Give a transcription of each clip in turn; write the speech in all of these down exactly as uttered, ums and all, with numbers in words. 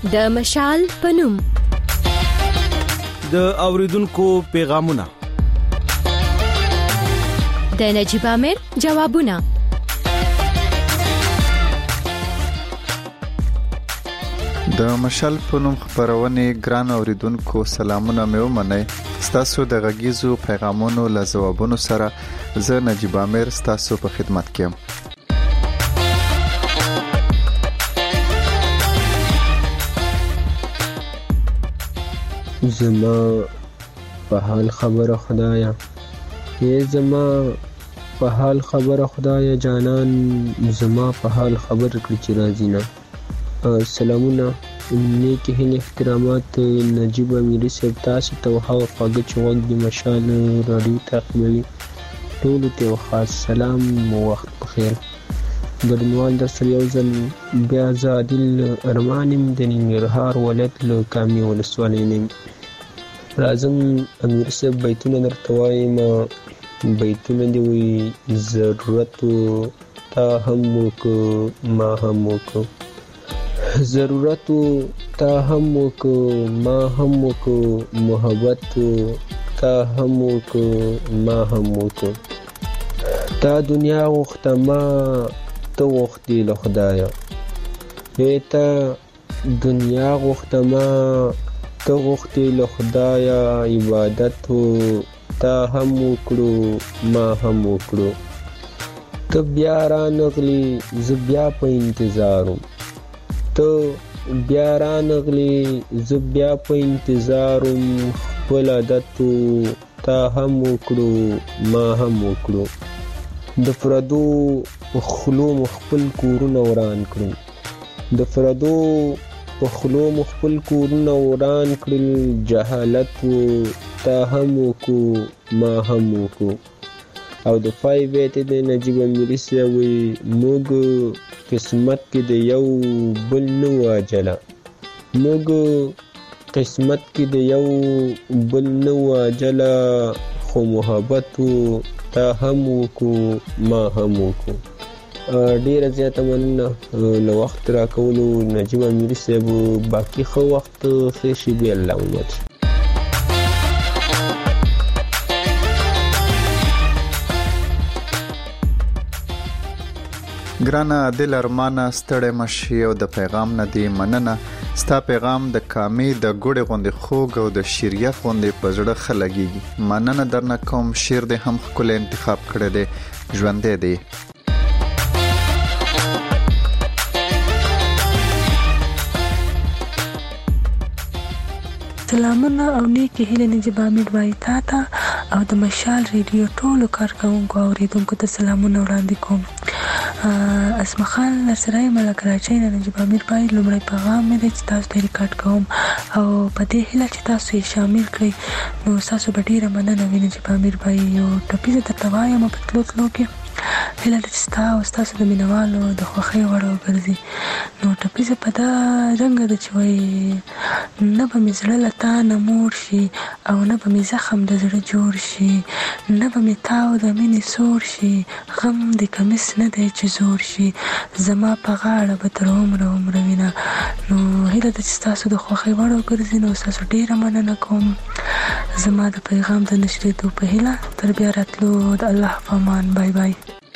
د مشال پنوم د اوریدونکو پیغامونه، د نجيب امیر جوابونه. د مشال پنوم خبرونه ګران اوریدونکو سلامونه مې ومنئ. ستاسو د غږیزو پیغامونو له ځوابونو سره زه نجيب امیر ستاسو په خدمت کې یم. زما په حال خبره خدایا، ای زما په حال خبره خدایا جانان، زما په حال خبر کړی چې راځي نه. سلامونه، نیکی هیله احترامات نجيب امیری صاحب، تاسو ته هغه خواږه چې وخت د مشال رادیو تعقیبوي ټولو ته خاص سلام او وخت بخیر. ګډونوال در سره یو ځل بیا زه عادل ارمانیم د ننګرهار ولایت له کامې ولسوالۍ نه. راځم امیر صاحب بیتونه درته وایم. بیتونه دې وایي ضرورت تا هم وکړو ما هم وکړو، ضرورت تا هم وکړو ما هم وکړو، محبت تا هم وکړو ما هم وکړو. تا دنیا غوښته ما ته غوښتې له خدایه، ای تا دنیا غوښته ما ته غوښتې له خدایه، عبادت تا هم وکړو ما هم وکړو. ته بیا رانغلی زه بیا په انتظارم، ته بیا رانغلی زه بیا په انتظارم، خپل عادت تا هم وکړو ما هم وکړو. د پردو په خلو مخفل کورونه وران کړل، د پردو په خلو مخفل کورونه وران کړل، جهالت تا هم وکړو ما هم وکړو. او د پای بیت د نجيب امیری صاحب وایي موږ قسمت کې د یو بل نه واجله، موږ قسمت کې د یو بل نه واجله، خو محبت تا هم وکړو ما هم وکړو. ډیره زیاته مننه له وخت راکولو نجيب امیری صاحب. باقي ښه وخت ښه شي بیا الله ومت. ګرانه دل ارمانه ستړی مشي او د پیغام نه دی مننه. ستا پیغام د کامې د ګوړې غوندې خوږ او د شیریت غوندې په زړه ښه لګېږي. مننه درنه کوم. شعر دې هم ښکلی انتخاب کړی دی، ژوندی دی. سلامونه او نیکی هیله نجيب امیر وایي تا ته او د مشال ریډیو ټولو کارکوونکو او اوریدونکو ته سلامونه وړاندې کوم. اسمه خان نرسرای مله کراچۍ نه نجيب امیر وایي لومړی پیغام مې دی چې تاسو ته ریکارډ کوم او په دې هیله چې تاسو یې شامل کړئ نو تاسو به ډیره مننه وي. نجيب امیر وایي یو ټپیزه درته وایم په تلو تلو کې هیله ده چې ستا او ستاسو د مینوالو د خوښۍ وړ وګرځي. نو ټپیزه په دا رنګه ده چې وایي نه به مې زړه له تا نه موړ شي او نه به مې زخم د زړه جوړ شي، نه به مې تاو د مینې سور شي، غم د کمیس نه دی چې زور شي، زما په غاړه به تر عمره عمره وینه. نو هیله ده چې ستاسو د خوښۍ وړ وګرځي. نو ستاسو ډیره مننه کوم. زما د پیغام د نشریدو په هیله تر بیا راتلو د الله په امان. بای بای.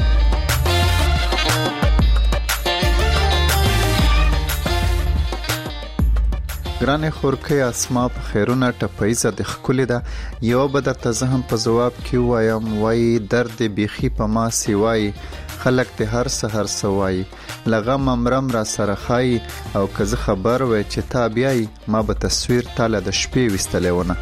ګرانې خورکۍ اسما په خیرونه ټپیزه د ښکلې ده. یو به درته زه هم په ځواب کې ووایم، وایي درد بیخي په ما سیوایي، خلک د هر سحر سوایي، له غمه مرم را سره خایي، او که زه خبر وای چې تا بیایي ما به تصویر تاله د شپې ویستلی ونه.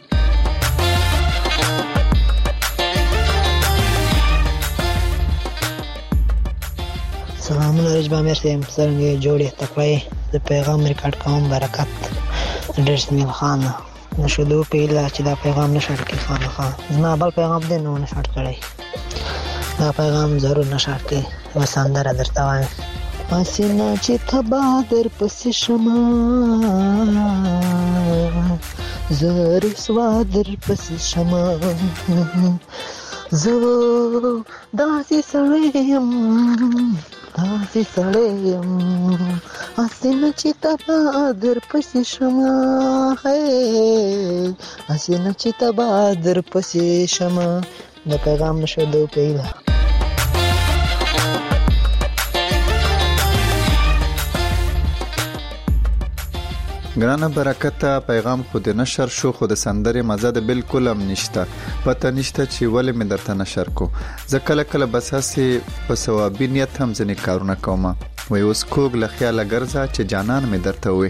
سلامونه نجيب امیر صاحب، څرنګه جوړې تکړه د پیغام ریکارډ کوم. برکت ډېر سمیل خان نشدو په اله چې دا پیغام نشړ کې خان خان زما بل پیغام دې نو نشړ کړی، دا پیغام ضرور نشړ کې وساندره درته وایم. پسینا چې تبا در پسې شما زر سوا در پسې شما، زه داسې سړی یم داسې سړی یم هسې نه چې تبا در پسې شمه هسې نه چې تبا در پسې شمه د پیغام نشدو پیله. ګرانه برکته پیغام خو د نشر شو خو د سندرې مزه د بالکل هم نشته پته نشته چې ولې مې درته نشر کو زه کله کله بس هسې په ثوابي نیت هم ځینې کارونه کوم وای اوس کوږ له خیاله ګرځه چې جانان مې درته وي.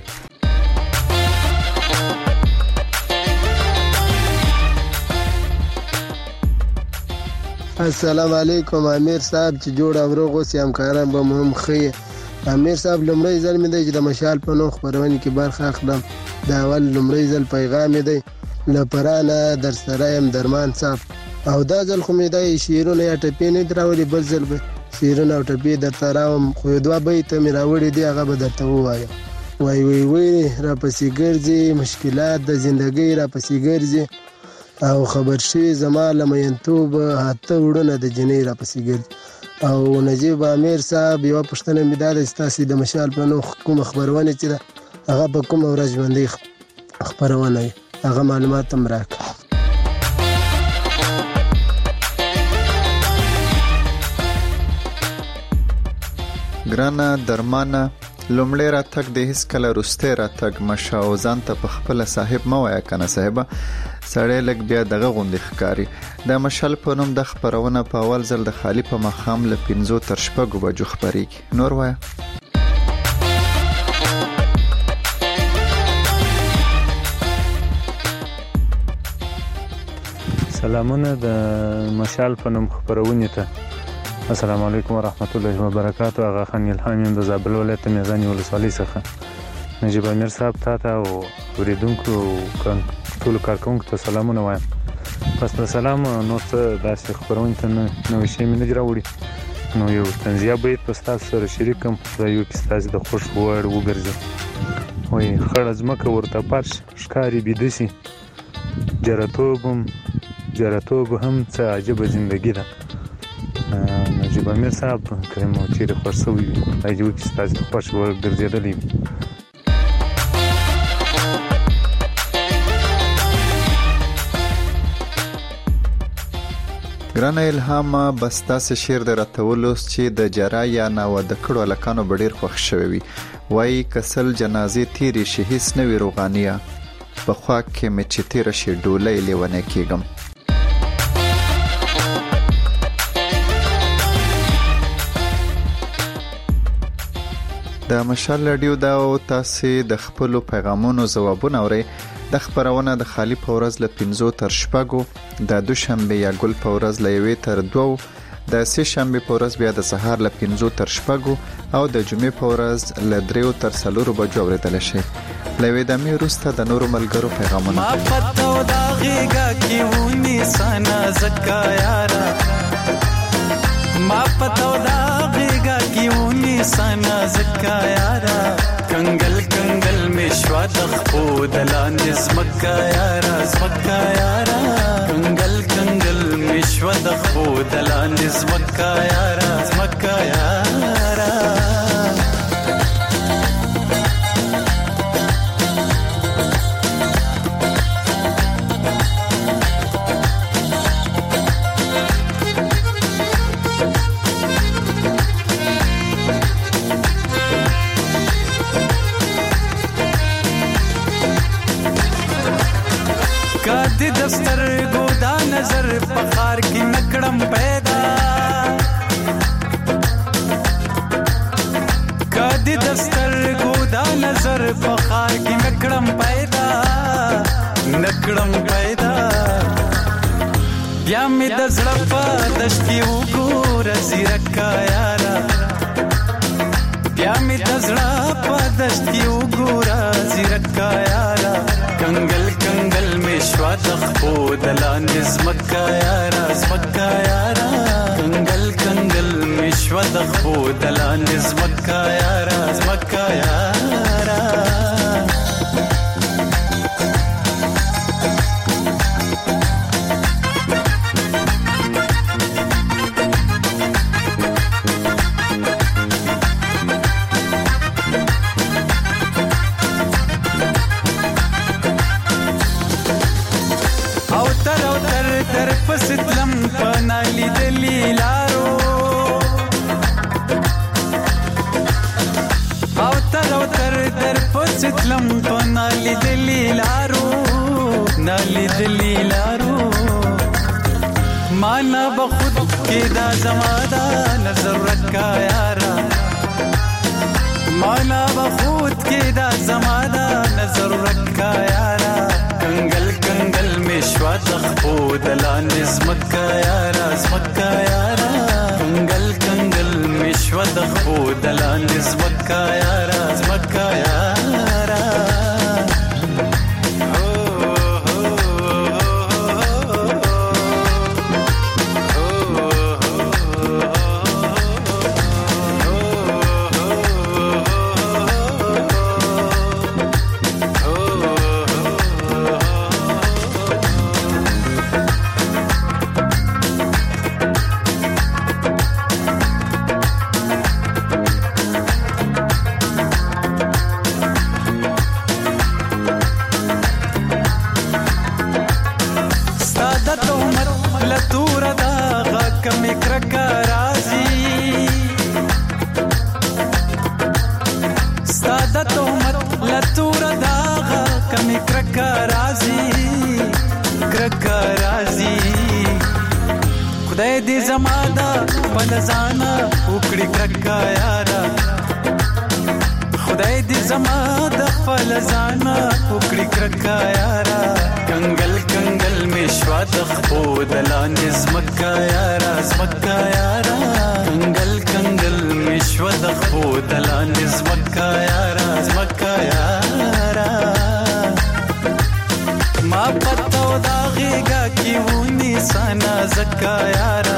السلام علیکم امیر صاحب چې جوړ او روغ اوسې همکاران به مهم ښه. امیر صاحب لومړی ځل مې دی چې د مشال په نوم خپرونې کې برخه اخلم. دا اول لومړی ځل پیغام مې دی له پرانه در سره یم درمان صاحب او دا ځل خو مې دی شعرونه یا ټپې نه دي راوړي بل ځل به شعرونه او ټپې درته راوړم خو یو دوه بیته مې راوړي دي هغه به درته ووایم. وای وای وای راپسې ګرځي مشکلات د زندګۍ راپسې ګرځي او خبر شي زما له مینتوب هاته وړونه د جنۍ راپسې ګرځي. او نجیب امیر صاحب یو پښتنه مې دا د ستاسو د مشال په نوم کوم خبرونه چې هغه په کوم ورځ باندې خبرونه هغه معلومات هم راکړه. ګرانه درمانه لومړی راتګ د هیڅ کله وروستی راتګ مشه او ځان ته په خپله صاحب مه وایه کنه صاحبه سړی لږ بیا دغه غوندې ښکاري. د مشال په نوم د خپرونه په اول ځل د خالي په ماښام له پنځو تر شپږو بجو خپرېږي. نور وایه. سلامونه د مشال په نوم خپرونې ته. السلام علیکم ورحمت الله وبرکاته. هغه خان الهام یم د زابل ولایت میزانې ولسوالۍ څخه. نجیب امیر صاحب تا ته او اوریدونکو ټولو کارکوونکو ته سلامونه وایم. پس د سلام نور څه داسې خپرونې ته نوی شی مې نه دي راوړي نو یو طنزیه بیت به ستاسو سره شریک کړم خدای وکړي ستاسو د خوښ وړ وګرځي. وایي خړه ځمکه ورته فرش ښکاري بیده شي جرتوب هم جرتوب هم څه عجیبه زندګي ده. نجیب امیر صاحب کریم او چیرې خوښ شوی وي خدای دې وکړي ستاسو د خوښ وړ ګرځېدلی وي. ګرانه الهام بس تاسو شعر د راتولوس چې د جرا یا ناواده کړو لکانو ډیر خوښ شوی وي. وای کسل جنازې تیرې شي هیڅ نه وی روغانیه په خوا کې مې چې تیر شي ډولۍ لیونه کېږم. د مشال رادیو دا او تاسو د خپل پیغامونو ځوابونه اورئ. د خبرونه د خالی په ورځ له پنځو تر شپږو د دوشنبه یا ګل په ورځ له یوې تر دوو د سه شنبه په ورځ بیا د سهار له پنځو تر شپږو او د جمعې په ورځ له دریو تر څلورو بجو اوریدل شي. لوي د مې روسته د نورو ملګرو پیغامونه ما پتو دا غيګه کی ونی سنا زکا یارا ما پتو دا غيګه کی ونی سنا زکا یارا کنگل کنگل مشوا دخو دلان زمکا یارا زمکا یارا کنگل کنگل مشوا دخو دلان زمکا یارا زمکا یارا کدی دفتر ګودا نظر پخار کی نکړم پیدا کدی دفتر ګودا نظر پخار کی نکړم پیدا نکړم پیدا بیا می د زړه په دشتي وګور زیرکا یارا بیا می د زړه په دشتي وګور زیرکا یارا کنگل کنگل مشوا دخو دلان زمکا یارا زمکا یارا کنگل کنگل مشوا دخو دلان زمکا یارا زمکا یارا ستلم په نالي دلی لارو نالي دلی لارو مانا بخود کې دا زمادا نظر رکا یارا مانا بخود کې دا زمادا نظر رکا یارا کنگل کنگل مشوا تخبو دلان زمکا یارا زمکا یارا کنگل کنگل مشوا تخبو دلان زمکا یارا زمکا یارا خدای دې زمادا پلزانا وکړي کرکا یارا خدای دې زمادا پلزانا وکړي کرکا یارا کنگل کنگل مشوا تخبو دلان زمکا یارا زمکا یارا کنگل کنگل مشوا تخبو دلان زمکا یارا زمکا یارا ما پتو دا غیگا کیونی سانا زکا یارا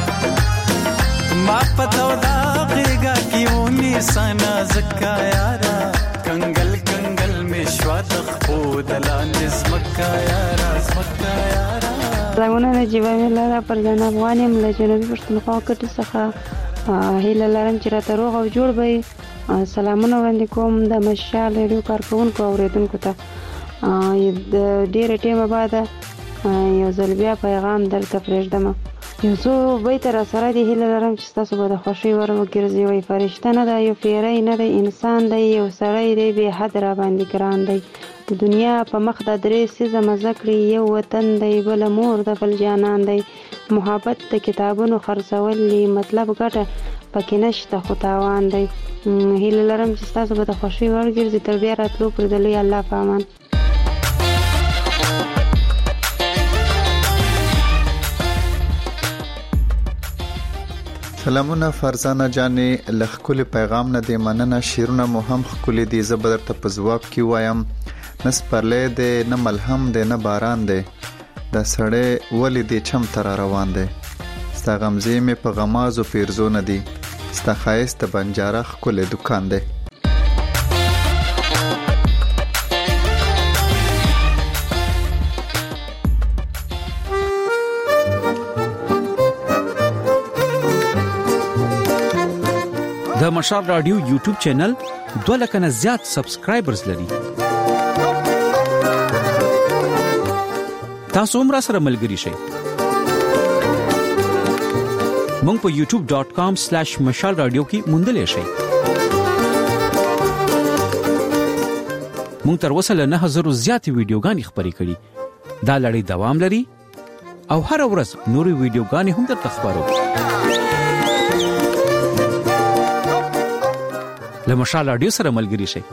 ما پتو دا غیگا کیونی سانا زکا یارا کنگل کنگل مشوا تخبو دلان زمکا یارا زمکا یارا زمونه نجیبه ملاره پر جناب غوانیم له جنوبي پښتونخوا کټي څخه هیله لرم چې راته روغ او جوړ به سلامونه وړاندې کوم د مشال ریډیو کارکونکو اوریدونکو ته د ډیره ټیمه بعد یو ځل بیا پیغام درته پرېږدم یو څو بیت را سره دی هیله لرم چې تاسو به د خوښۍ ور وګرځوئ فرشته نه ده یو پیری نه دی انسان دی یو سړی دی بې حد را باندې ګران دی د دنیا په مخ د درې څیزه مزه کړي یو وطن دی بله مور د بل جانان دی محبت د کتابونو خرڅول دي مطلب ګټه پکې نشته خو تاوان دی هیله لرم چې تاسو به د خوښۍ ور وګرځئ تر بیا راتلو پورې د لوی الله په امان سلامونه فرزانه جانې لخکل پیغام نه دی مننه شیرونه مو هم خکل دي زبر ته په جواب کې وایم نس پرلې دی نه ملهم دی نه باران دی د سړې ولې دی چم تر روان دی ستا غمزې مې په غمازو پیرزو نه دی ستا خایست بنجاره خکل دکان دی د مشال رادیو یوټیوب چینل دوه لک نه زیات سبسکرایبرز لري تاسو هم را سره ملګري شئ مونږ په یوټیوب ډاٹ کام سلیش مشال رادیو کې موندلې شئ مونږ تر اوسه له نه هزار زیات ویډیوګانې خبرې کړې دا لړۍ دوام لري او هر ورځ نورې ویډیوګانې هم درته خبرو له مشال رادیو سره ملګري شئ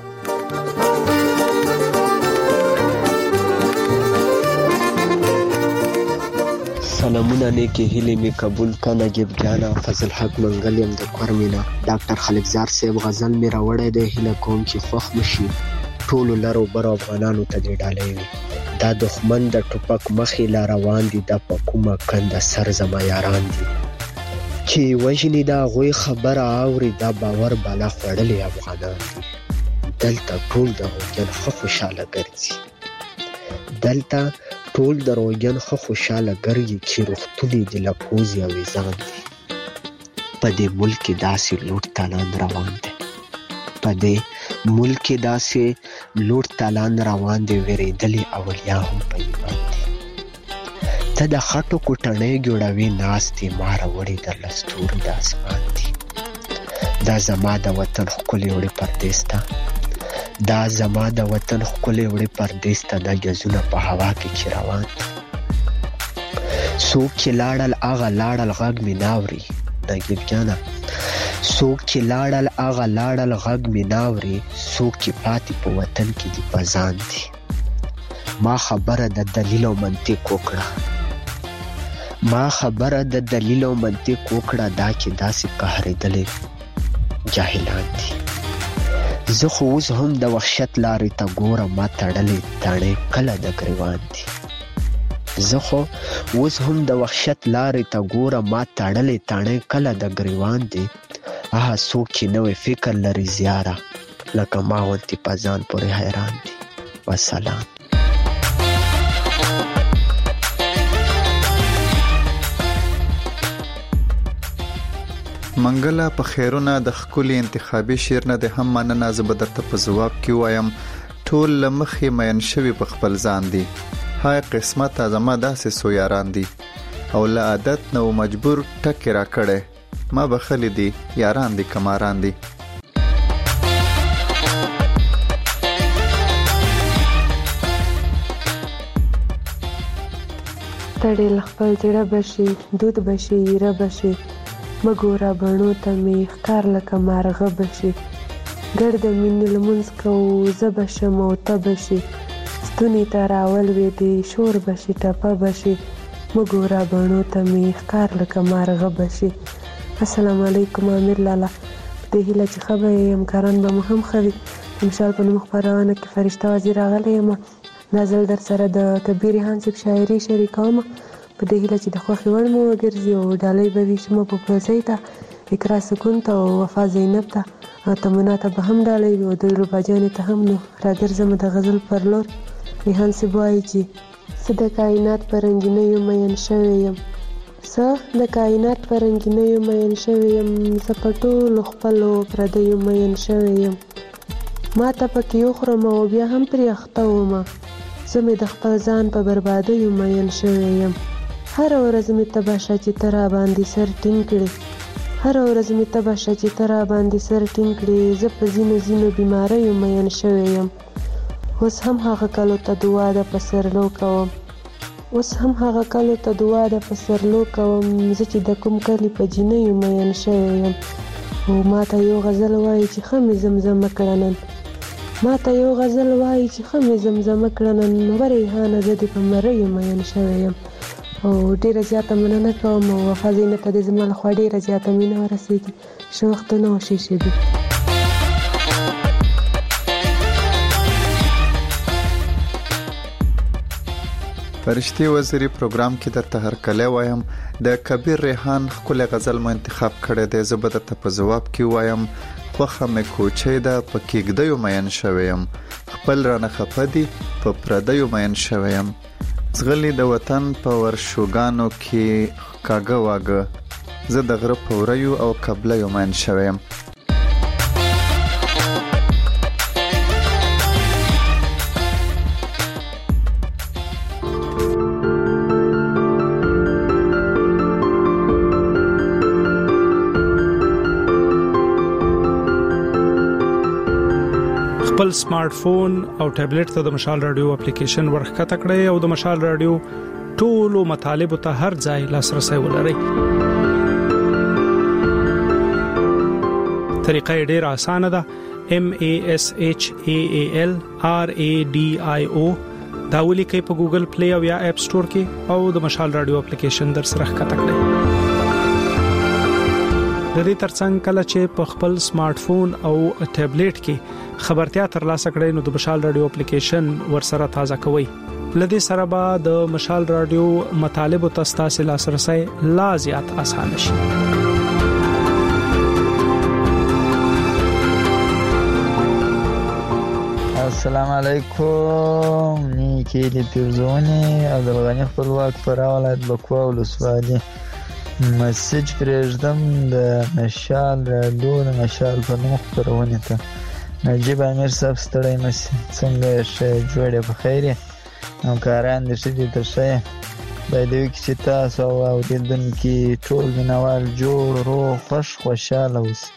سلامونه نیکی هیله می قبول کنه ګبجانا فضل حق منګل يم د کورمینا ډاکټر خلیقزار صاحب غزل می راوړی دی هیله کوم چې خوښ مشي ټول لرو بر افغانانو ته دی ډالې وي دا دښمن د ټوپک مخې لا روان دي د پکومه کنده سر زما یاران دي چې وژنې دا غوی خبره اوري دا باور بالا خوړلې افغانان دي دلته ټول د روغن خو خوشاله ګرځي دلته ټول د روغن خو خوشاله ګرځي چې روغتونی د لپوزي او ځان دي په دې ملک داسې لوټ تالان روان دي په دې ملک داسې لوټ تالان روان دي وریدلې اولیا هم په ایمان دي ته د خټو کوټنۍ جوړوي ناستې مار وړي د لستوري د اسمان دي دا زما د وطن ښکلې وړې پردیس ته دا زما د وطن ښکلې وړې پردیس ته دا ګزونه په هوا کې چې روان دي. څوک چې لاړل هغه لاړل غږ مې ناوري نګیب جانه، څوک چې لاړل هغه لاړل غږ مې ناوري، څوک چې پاتې په وطن کې دي په ځان دي. ما خبره د دلیل او منطق وکړه، ما خبره د دلیل او منطق وکړه، دا چې داسې قهرېدلې جاهلان دي. زه خو اوس هم د وحشت لارې ته ګورم، ما تړلې تڼۍ کله د ګریوان دي. زه خو اوس هم د وحشت لارې ته ګورم، ما تړلې تڼۍ کله د ګریوان دي. هغه څوک چې نوی فکر لري زیاره، لکه ما غوندې په ځان پورې حیران دي. وسلام. منګله په خیرونه د ښکلي انتخابي شعر نه د هم مننه. زه به درته په ځواب کې وایم ټول له مخې مین شوي په خپل ځان دي. های قسمت زما داسې څو یاران دي، او له عادت نه و مجبور ټکې را کړی، ما بخلي دي یاران دي کماران دي. تړې له خپل زړه بشي، دود بشي، ایره بشي، مګوره بڼو ته مې ښکار لکه مارغه بشي. ګړ د مینې لمونځ کوو زه بشم او ته بشي، ستوني ته راولوېدې شور بشي ټپه بشي، مګوره بڼو ته مې ښکار لکه مارغه بشي. السلام علیکم امیر لالا، په دې هیله چې ښه به یې همکاران به مو هم ښه وي. د مشال په نوم خپرونه کې فرشته وزیر راغلی یم. دا ځل در سره د کبیر ریحان صاحب شاعري شریکوم، په دې هیله چې د خوښې وړ مو وګرځي او ډالۍ به وي شمه پوپلزۍ ته، اقرا سکون ته او وفا زینب ته او تمنا ته به هم ډالۍ وي او د ربا جانې ته هم. نو راګرځم د غزل پر لور. ریحان صاحب وایي چې څه د کائنات په رنګینیو مین شوی یم، څه د کائنات په رنګینیو مین شوی یم، زه په ټولو خپلو پردیو مین شوی یم. ما ته پکې وخورم او بیا هم پرې اخته ومه، زه مې د خپل ځان په بربادیو مین شوی یم. هره ورځ مې تبه شه چې ته را باندې سر ټینګ کړې، هره ورځ مې تبه شه چې ته را باندې سر ټینګ کړې، زه په ځینو ځینو بیماریو مین شوی یم. اوس هم هغه کلو ته دعا د پسرلو کوم، اوس هم هغه کلو ته دعا د پسرلو کوم، زه چې د کوم کلي په جینیو مین شوی یم. او ما ته یو غزل وایي چې ښه مې زمزمه کړه نن، ما ته یو غزل وایي چې ښه مې زمزمه کړه نن، ریحانه زه دې په مریو مین شوی یم. او ډیره زیاته مننه کوم او وفا زینب ته دې زما لخوا ډیره زیاته مینه ورسیږي. ښه وختونه او ښې شېبې. فرشتي وزیري پروګرام کې درته هرکلی وایم. د کبیر ریحان ښکلی غزل مو انتخاب کړی دی، زه به درته په ځواب کې وایم خوښه مې کوچۍ ده په کېږدیو مین شوی یم، خپل رانه خفه دي په پردیو مین شوی یم. زغلی د وطن په ورشوګانو کې کاږه واږه، زه د غره په وریو او قبلیو مین شوی یم. خپل سمارټ فون او ټابلیټ ته د مشال رادیو اپلیکیشن ورخکته کړئ او د مشال رادیو ټولو مطالبه ته هر ځای لاسرسي ولرئ. طریقه ډیره اسانه ده. M A S H A A L R A D I O دا ولیکئ په ګوګل پلی او یا اپ سٹور کې او د مشال رادیو اپلیکیشن در سره ښکته کړئ. د دې ترڅنګ کله چې په خپل سمارټ فون او ټابلیټ کې خبرتیا ترلاسه کړئ نو د مشال رادیو اپلیکیشن ورسره تازه کوئ. لدې سره به د مشال رادیو مطالب او تاسو لاسرسي لا زیات اسانه شي. السلام علیکم، نیکی دی پیرزونی عبدالغنی خپلواک فرا ولایت بکوا ولسوالي. مسیج پرېږدم د مشال رادیو د مشال په نوم خپرونې ته. نجیب امیر صاحب ستړی مشي، څنګه یې ښه جوړ یې په خیر یې، همکاران دې ښه دي ته ښه یې. باید وي چې تاسو او اورېدونکي ټول مینوال جوړ روغ خوش خوشحاله اوسئ.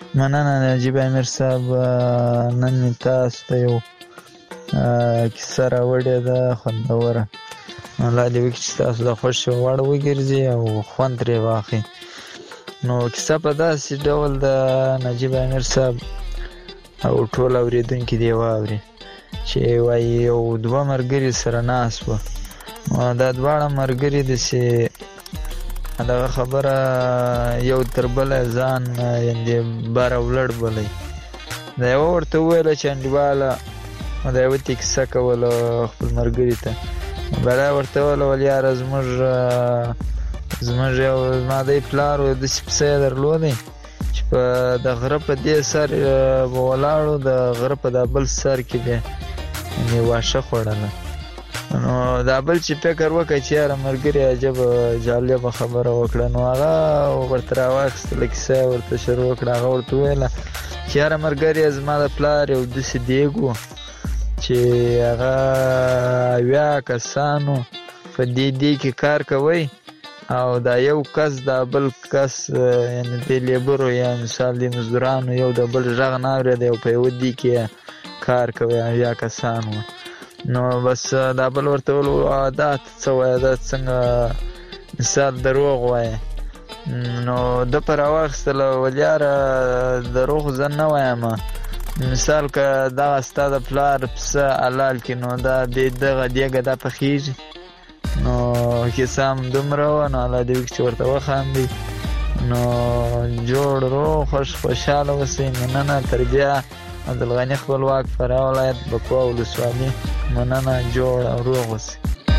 مننه نجیب امیر صاحب. نن مې تاسو ته یو کیسه راوړې ده خوندوره. الله دې وکړي چې تاسو د خوښ وړ وګرځي او خوند ترې واخلئ. نو کیسه په داسې ډول د نجیب امیر صاحب او ټول اورېدونکي دې واوري چې وایي یو دوه ملګري سره ناست وه. دا دواړه ملګري داسې دغه خبره یو تر بله ځان یعنې بار او لړ بلی. دا یوه ورته وویله چې انډیواله دا یوه ته کیسه کوله خپل ملګري ته. بله ورته وویله ول یاره زموږ زموږ یو زما دی پلار و داسې پسه یې درلودی چې په د غره په دې سر به ولاړو د غره په دا بل سر کې به یعنې واښه خوړله. نو دا بل چې فکر وکړه چې یاره ملګري عجبه جالبه خبره وکړه. نو هغه ورته راواخیستله کیسه یې ورته شروع کړه. هغه ورته وویله چې یاره ملګري زما د پلار یو داسې دیګ و چې هغه اویا کسانو په دې دیګ کې کار کوئ او دا یو کس دا بل کس یعنې د لیبرو یا مثال د مزدورانو یو د بل غږ نه اورېده او په یوه دیګ کې کار کوئ اویا کسان وو. نو بس دا بل ورته وویل دا ته څه وایه دا څنګه مثال دروغ وایه. نو ده په راواخیستله ول یاره دروغ زه نه وایم مثال که دغه ستا د پلار پسه حلال کړي نو دا دې دغه دیګه دا پخېږي. نو کیسه هم دومره وه. نو الله دې وکړي چې ورته وخاندئ. نو جوړ روغ خوش خوشحاله اوسئ. مننه. تر بیا عبدالغني خپلواک فراه ولایت بکواه ولسوالي. مننه. جوړ او روغ اوسئ.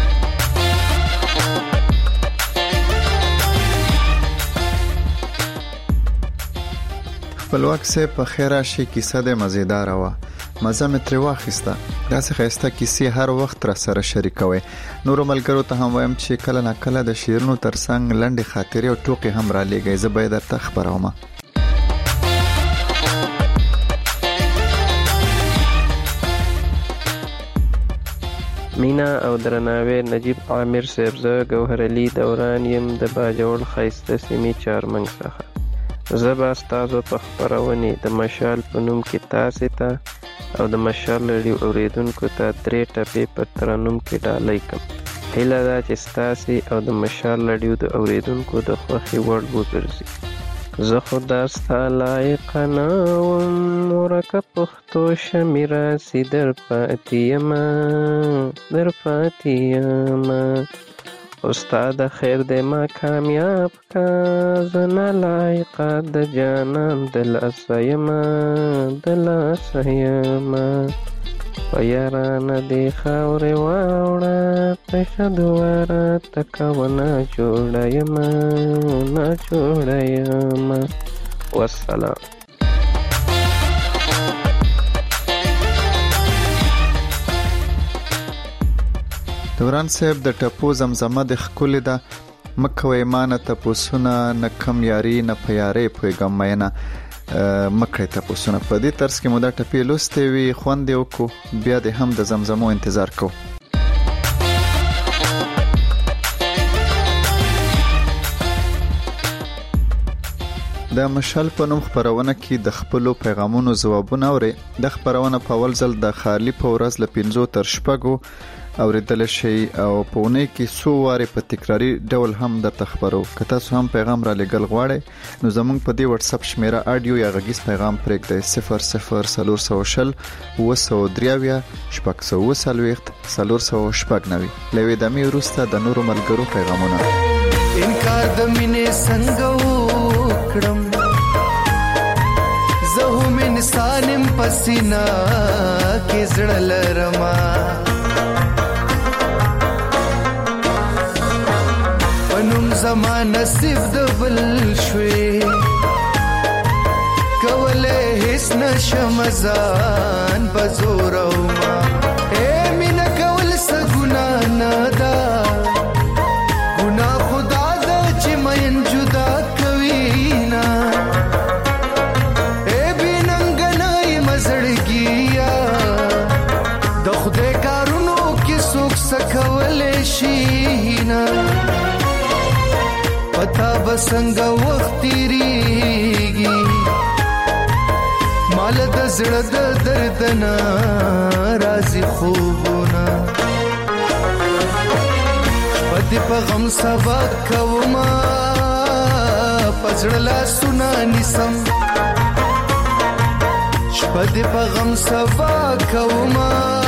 خپلواک صاحب په خیر راشي. کیسه د مزیداره وه، مزه مې ترې واخیسته. داسې ښایسته کیسې هر وخت را سره شریکوئ. نورو ملګرو ته هم وایم چې کله ناکله د شعرونو ترڅنګ لنډې خاطرې او ټوکې هم را لیږئ، زه به یې درته خپرومه. مینا او درناوی نجیب عامر صاحب، زه ګوهر علي دوران یم د باجوړ ښایسته سیمې چارمنګ څخه. زه به ستاسو په خپرونې د مشال په نوم کې تاسې ته او د مشال راډیو اورېدونکو ته درې ټپې په ترنم کې ډالۍ کړم. هیله ده چې ستاسې او د مشال راډیو د اورېدونکو د خوښې وړ وګرځي. زه خو دا ستا لایقه نه وم، ورکه پښتو شمې راسي در پاتې یمه در پاتې یمه. استاد خیر دې ما کامیاب کا، زه نالایقه د جانان د لاسه یمه د لاسه یمه. په یارانه دې خاورې واوړه، تشه دواره تکوه ناجوړه یمه ناجوړه یمه. والسلام. دوران صاحب د ټپو زمزمه د ښکلې ده. مکوئ مانه تپوسونه، نه کم یاري نه په یارۍ پوهېږم مینه. مکړئ تپوسونه. په دې طرز کې مو دا ټپې لوستې وي، خوند یې وکړو، بیا دې هم د زمزمو انتظار کوو. د مشال په نوم خپرونه کې د خپلو پیغامونو ځوابونه اورئ. د خپرونه په اول ځل د خارلي په ورځ له پنځو تر شپږو اوریدل شي او په اونۍ کې څو وارې په تکراري ډول هم درته خپرو. که تاسو هم پیغام را لېږل غواړئ نو زموږ په دې واتس اپ شمیره اډیو یا غږیز پیغام پرېږدئ صفر صفر څلور سوه شل اووه سوه درې اویا شپږ سوه اووه څلوېښت څلور سوه شپږ نوي. له یوې دمې وروسته د نورو ملګرو پیغامونه. انکار د مینې څنګه وکړم، زه هم انسان یم په سینه کې زړه لرمه. نوم زما نصیب د بل شوي، کولی هیڅ نشم ځان په زور وما. اے مینه کول څه ګناه نه ده، ګناه خدا ده چې مین جدا کوي نه. اے بې ننګه نه یم زړګیه، د خدای کارونو کې څوک څه کولی شي نه. پتا بسنګ وخت تیریږي، زړه د دردنا رازي خوبونه پدې په غم سبا کوما پزړه لا سنا نسم پدې په غم سبا کوما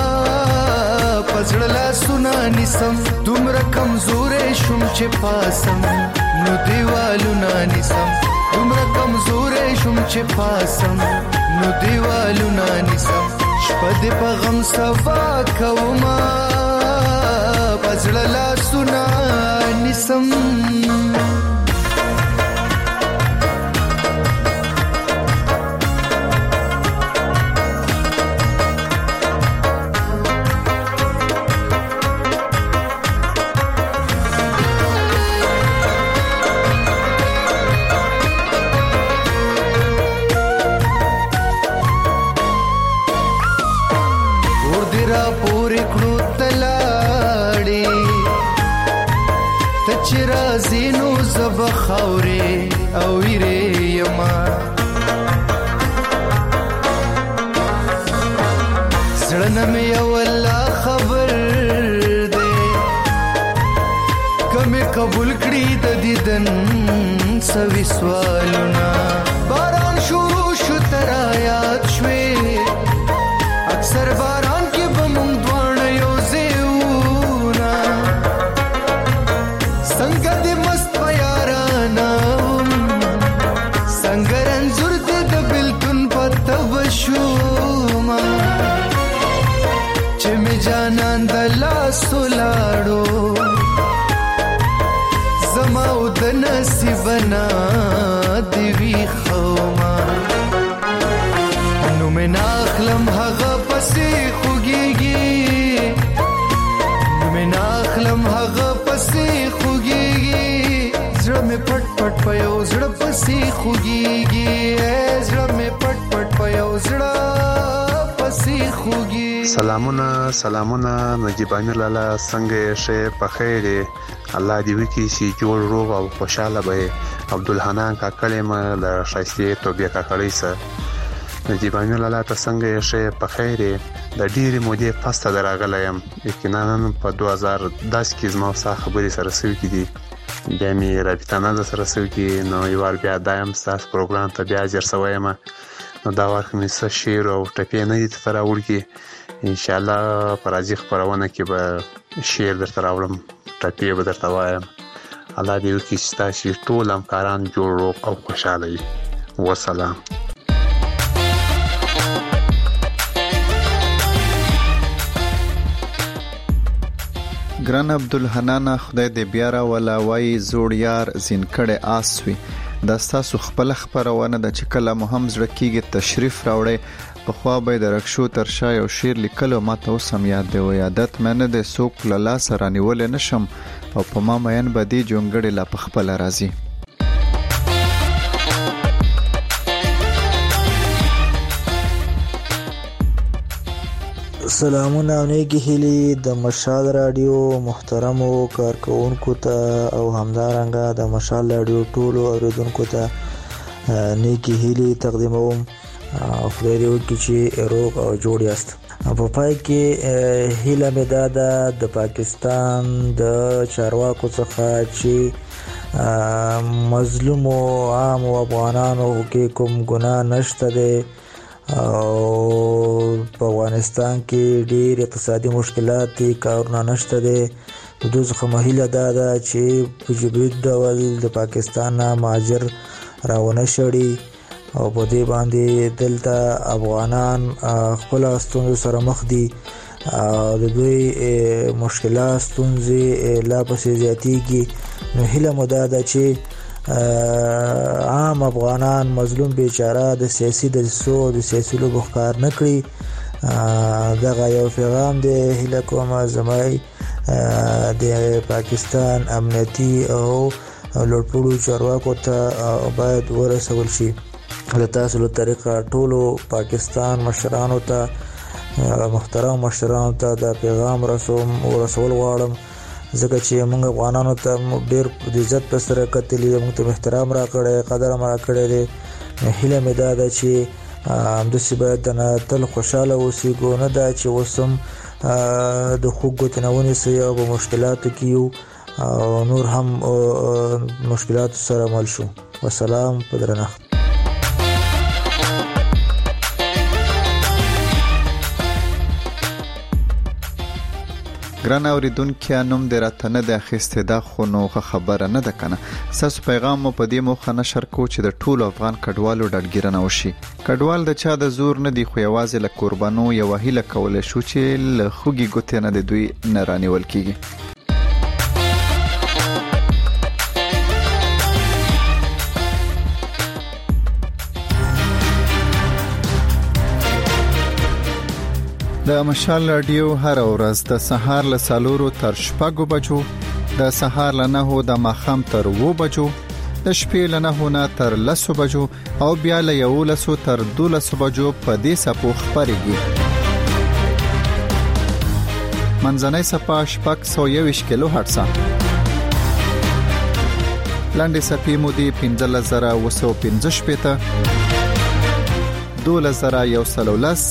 پزړه لا سنا نسم دومره کمزورې شوم چې پاسم نو دیوالو نا نسم دومره کمزورې شوم چې پاسم نو دیوالو نا نسم شپدې په غم سبا کوما پزړه لا سنا نسم چرازینو زب خوري او ویره یما زړه مې یو الله خبر دی کمه قبول کړی د دیدن سوي سوالونه باران شروع شو تر آیات شوي اکثر باران کې بمون دوانه یو زیونا څنګه دې مست پیارانا څنګه رنځور دې د بلتون پته وشوما چې می جانان د لاس ولاړو زما او د نصیب نه دی وی خوما نو مې ناخلم هغه پسې خوږيږي نو مې ناخلم هغه پسې خوږيږي زړه مې پټ پټ پيو زړه پسې خوږيږي زړه مې پټ پټ پيو زړه پسې خوږي. سلامونه سلامونه نجیب امیر لالا څنګه شه په خیر الله دې وکړي چې جوړ روغ او خوشاله به عبدالحنان کاکړې ما له شایسته توبې کاکړې سره نجیب امیر لالا ته څنګه شه په خیر د ډېری مودې پسته دراغلایم یقینا په دوه هزار دس کې زما سره خبرې سره سوي کړي بیا مې رابطه نه سره سوي کړي نو یو بیا دایم ستاسو پروګرام ته بیا ځر سوایم نو دا وخت مې څه شعر او ټپې نه دي تر راوړي ان شاء الله پر ازي خبرونه کې به شعر درته راوړم ټپې به درته وایم الله دې وکړي چې تاسو ټول همکاران جوړ او خوشاله وي والسلام. ګران عبدالحنان خدای دې بیا را ولا وای زوړ یار زین کړه آسوي دا تاسو خپل خبرونه د چکله مهم زړه کېږي تشریف راوړي په خوا به د رکشو تر شای او شیر لیکلو ماته اوسم یاد دی و یادت منه د سوق لاله سره نیول نشم او په ما مېن بدی جونګړې لا په خپل راځي. سلامونه او نیکی هیلی د مشال رادیو محترمو کارکونکو ته او همدارنګه د مشال رادیو ټولو اوریدونکو ته نیکی هیلی تقدیموم او خدای دې وکړي چې روغ او جوړ یاست. په پای کې هیله مې دا ده د پاکستان د چارواکو څخه چې مظلومو عام افغانانو کې کوم ګناه نشته دی او په افغانستان کې ډېر اقتصادي مشکلات دي کارونه نشته دي د دوی څخه مهیله دا ده چې په جبري ډول د پاکستان نه مهاجر راونه شړي او په دې باندې دلته افغانان خپل ستونزو سره مخ دي او د دوی مشکلات ستونزې لا پسې زیاتېږي نو هیله مو دا ده چې عام افغانان مظلوم بیچاره د سیاسي د سو د سیاسي لوبو ښکار نه کړي. دغه یو پیغام دی هیله کوم زمای د پاکستان امنیتي او لوړپوړو چارواکو ته باید ورسول شي. له تاسو له طریقه ټولو پاکستان مشرانو ته محترم مشرانو ته دا پیغام رسوم او رسول غواړم ځکه چې موږ افغانانو ته ډېر د عزت په سره کتلې موږ ته احترام راکړی قدر را کړی دی. هیله مې دا ده چې همداسې باید نه تل خوشحاله اوسېږو، نه دا چې اوس هم د خوږ ګوتې نه ونیسئ او په مشکلاتو کې یو او نور هم مشکلاتو سره مل شو. والسلام په درنښت. ګران اوریدونکو نوم دې راته نه دی اخیستی، دا خو نو خبره نه ده کنه. ستاسو پیغام مو په دې موخه نشر کوو چې د ټولو افغان کډوالو ډاډګیرنه وشي. کډوال د چا د زور نه دی، خو یوازې له قربانو یوه هیله کولی شو چې له خوږې ګوتې نه د دوی نه رانیول کیږي. د مشال رادیو هر ورځ د سهار له څلورو تر شپږو بجو، د سهار له نهو د ماښام تر اوو بجو، د شپې له نهو نه تر لسو بجو او بیا له یولسو تر دولسو بجو په دې څپو خپرېږي. منځنۍ څپه شپږ سوه یوویشت کیلو هرټزه، لنډې څپې مو دي پنځلس زره اوه سوه پنځه شپېته، دولس زره یو سل او لس،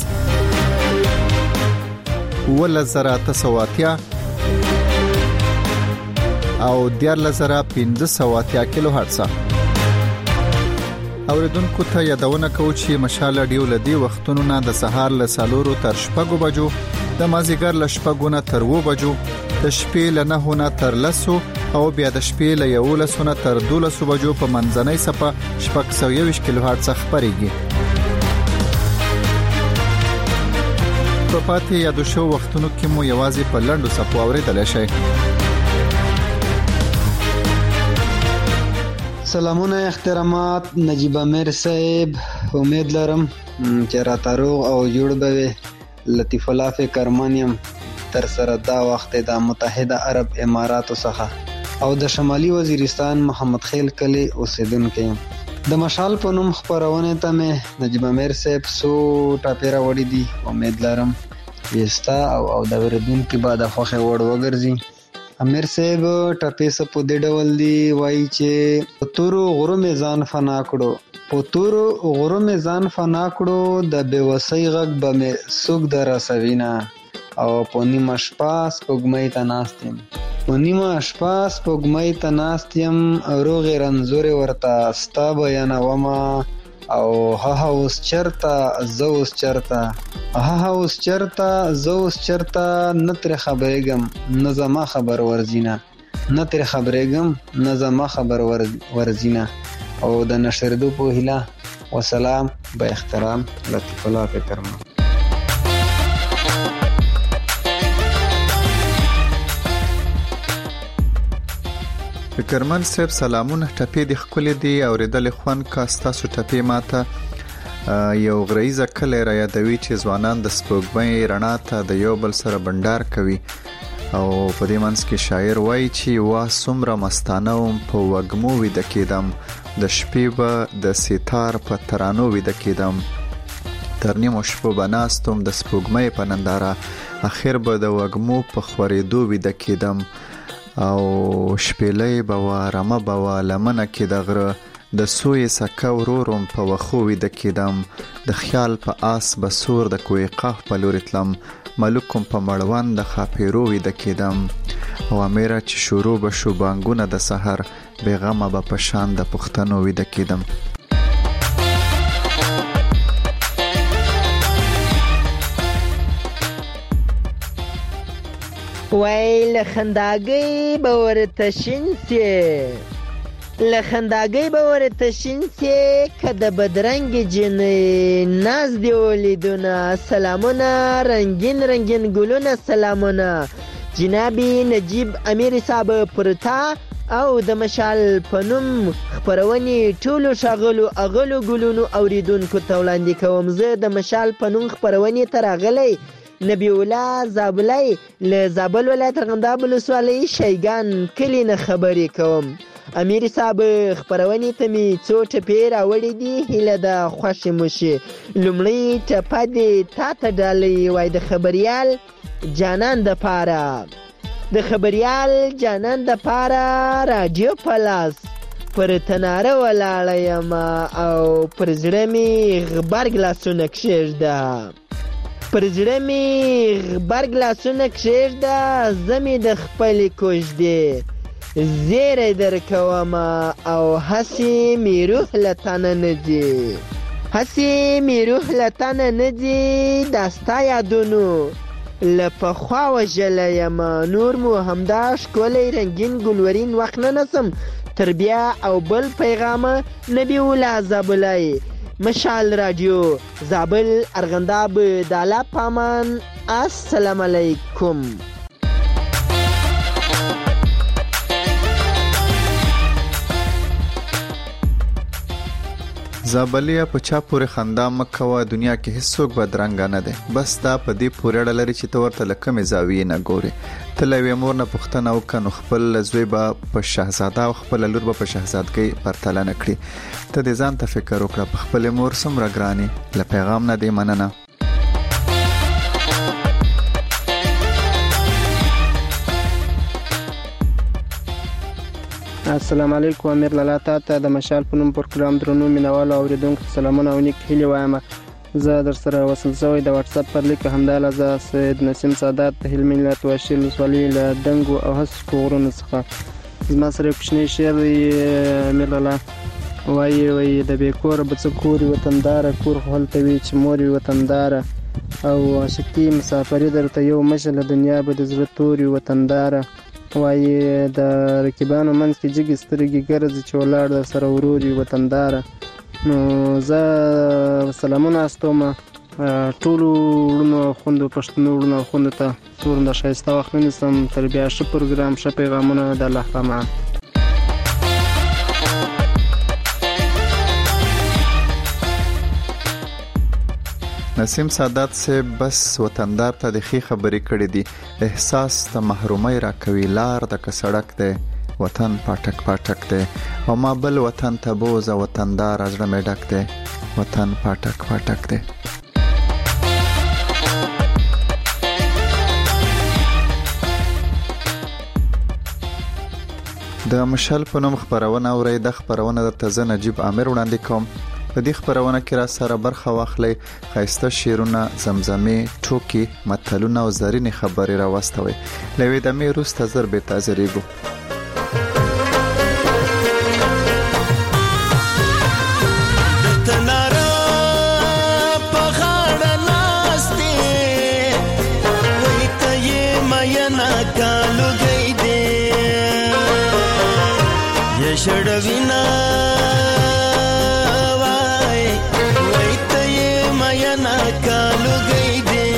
اوولس زره اته سوه اتیا او دیارلس زره پنځه سوه اتیا کیلو هرټزه. اوریدونکو ته یادونه کوو چې مشال رادیو له دې وختونو نه د سهار له څلورو تر شپږو بجو، د مازدیګر له شپږو نه تر اوو بجو، د شپې له نهو نه تر لسو او بیا د شپې له یولسو نه تر دولسو بجو په منځنۍ څپه شپږ سوه یوویشت کیلو هرټزه خپرېږي. په پاتې یادو شو وختونو کې مو یوازې په لنډو څپو اورېدلی شئ. سلامونه احترامات، نجیب امیر صاحب، امید لرم چې راته روغ او جوړ به وي. لطیف الله فکرمن یم، تر سره دا وخت د متحده عرب اماراتو څخه او د شمالي وزیرستان محمد خیل کلی اوسیدونکی یم. د مشال په نوم خپرونې ته مې نجیب امیر صاحب څو ټاپې راوړي دي. امید لرم یستا او او د اوریدونکو به د خوښې وړ وګرځي. امیر صاحب ټاپې څه په دې ډول دي، وایي چې په تورو غرو مې ځان فنا کړو، په تورو غرو مې ځان فنا کړو، د بېوسۍ غږ به مې څوک در رسوینه او په نیمه شپه سپوږمۍ ته ناست یم، په نیمه شپه سپوږمۍ ته ناست یم، روغې رنځورې ورته ستا بیانومه او هغه اوس چرته زه اوس چرته، هغه اوس چرته زه اوس چرته، نه ترې خبرېږم نه زما خبر ورځینه، نه ترې خبرېږم نه زما خبر ورځینه. او د نشریدو په هیله. وسلام، با احترام، لطیف الله فکرمن. فکرمن صاحب سلامونه، ټپې د ښکلې دي اوریدل خوند کا. ستاسو ټپې ماته یو غریزه کلی را یادوي چې ځوانان د سپوږمۍ رڼا ته د یو بل سره بنډار کوي او په دې منځ کې شاعر وایي چې وا څومره مستانه وم په وږمو ویده کېدم، د شپې به د ستار په ترانو ویده کېدم، تر نیمو شپو به ناستم د سپوږمۍ په ننداره، اخر به د وږمو په خورېدو ویده کېدم او شپېلۍ به وه رمه به وه لمنه کې د غره، د سوی سکه ورورم په وښو ویده کېدم، د خیال په آس به سور د کوه قاف په لورې تلم، ملوکم په مړوند د خاپیرو ویده کېدم او امیره چې شروع به شو بانګونه د سحر، بېغمه به په شان د پښتنو ویده کېدم. وای له خنداګۍ به ورته شین سي، له خنداګۍ به ورته شین سي، که د بدرنګې جنۍ ناز دې ولیدونه. سلامونه رنګین رنګین ګلونه، سلامونه جنابي نجیب امیر صاحب پر تا او د مشال په نوم خپرونې ټولو ښاغلو اغلو ګلونو اوریدونکو ته وړاندې کوم. زه د مشال په نوم خپرونې ته راغلی نبی الله زابلی له زابل ولایت ارغنداب ولسوالۍ شیګان کلي نه خبرې کوم. امیر صاحب خپرونې ته مې څو ټپې راوړې دي، هیله ده خوښې مو شي. لومړی ټپه دې تا ته ډالۍ وای د خبریال جانان د پاره، د خبریال جانان د پاره رادیو پلاس پر تناره ولاړه یم او پر زړه مې غبرګ لاسونه کښېږده پر زړه مې غبرګ لاسونه کښېږده زه مې د خپلې کوژدې زیری درکوم او هسې مې روح له تنه نه ځي هسې مې روح له تنه نه ځي دا ستا یادونو له پخوا وژلی یم نور مو همدا ښکلی رنګین ګلورین وخت نه نسم تر بیا او بل پیغامه نبی الله زابلی مشال رادیو زابل ارغنداب دالا پامان السلام علیکم زابلیا په چا پورې خندا مکوه دنیا کې هیڅوک بدرنګ نه دی بس دا په دې پورې اړه لري چې ته ورته له کومې زاویې نه ګورې ته له یوې مور نه پوښتنه وکړه نو خپل زوی به په شهزاده او خپله لور به په شهزادګۍ پرتله نه کړي ته دې ځان ته فکر وکړه په خپلې مور څومره ګرانې له پیغام نه دې مننه السلام علیکم امیر لالا تا ته د مشال په نوم پروګرام درنو مینوالو اوریدونکو سلامونه او نیک هیلې وایم زه در سره وصل شوی د واتس اپ پر لیک همدالله سید نسیم سادات د هلمند ولایت واشیر ولسوالۍ له دنګو او هسکو غرونو څخه زما سره کوچنی شعر امیر لالا وایي وایي د بې کوره به څه کور وطنداره کور خو هلته وي چې مور وي وطنداره او عاشقي مسافري درته یو مشه له دنیا به د زړه توري وطنداره وایي د رقیبانو منځ کې جګې سترګې ګرځي چې ولاړ در سره ورور وي وطنداره نو زه سلامونه استوم ټولو وروڼو او خویندو پښتنو وروڼو او خویندو ته څومره ښایسته وخت نه نیسم تر بیا ښه پروګرام ښه پیغامونه د الله په امان نسیم سادات صاحب بس وطندار ته د ښې خبرې کړې دي احساس ته محرومۍ راکوي لار د که سړک دی وطن پاټک پاټک دی او ما بل وطن ته بوزه وطندار زړه مې ډک دی وطن پاټک پاټک دی د مشال په نوم خپرونه اورئ د خپرونه درته زه نجیب عامر وړاندې کوم په دې خپرونه کې را سره برخه واخلئ ښایسته شعرونه زمزمې ټوکې متلونه او زرینې خبرې راواستوئ له یوې دمې وروسته زر بېرته حاضرېږو شړوینا وای وای ته مې نه کالو گئی دې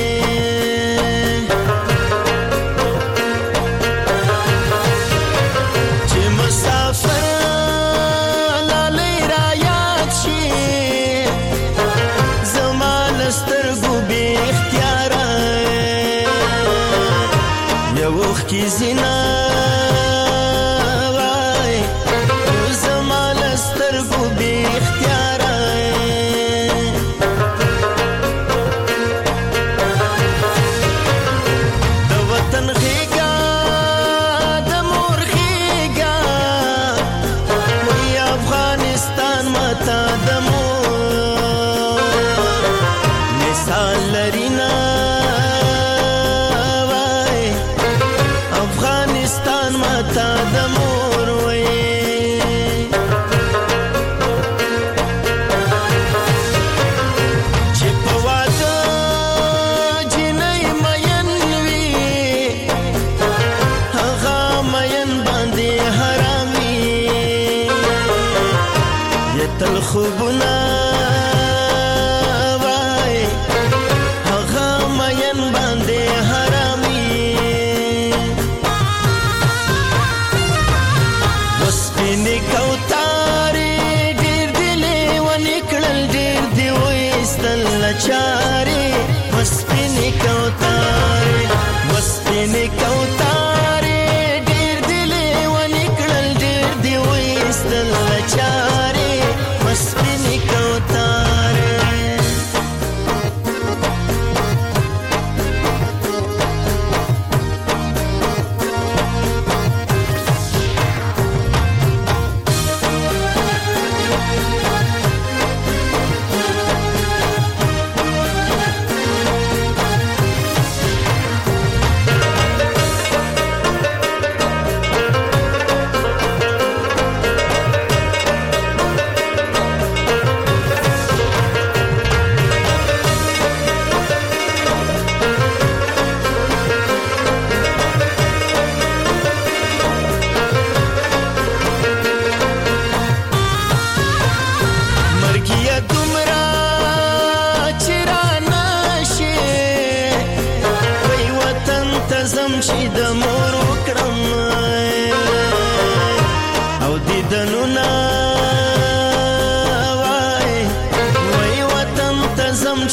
چې مسافر لاله را یاد شي زمان سترګو به اختیار یو وخت کې زنا خوبنا وای هغه مین باندې حرامي وسپینې کوتارې ډېر دلې ونکړل ډېر دی وېستل لچارې وسپینې کوتارې وسپینې کوتارې ډېر دلې ونکړل ډېر دی وېستل لچارې سپینې کوتارې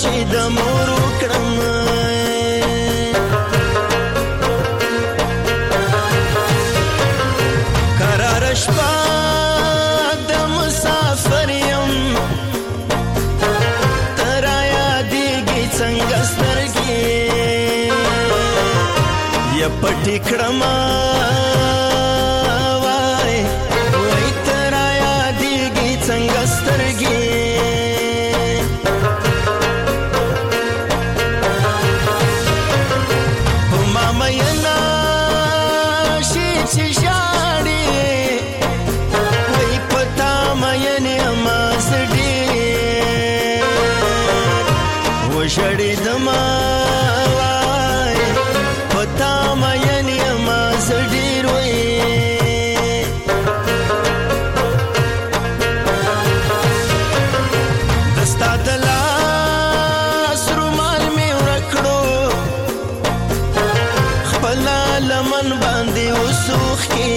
چې د مور وکړم قرار شپه د مسافر یم ترا یادېږي څنګه سترګې یا پټې کړم وای وای ترا یادېږي څنګه سترګې شړې دما وای پتا مې نه ما زړې روي دستا دلا سرومال مې ورکړو خپل لمن باندې وسوخ کې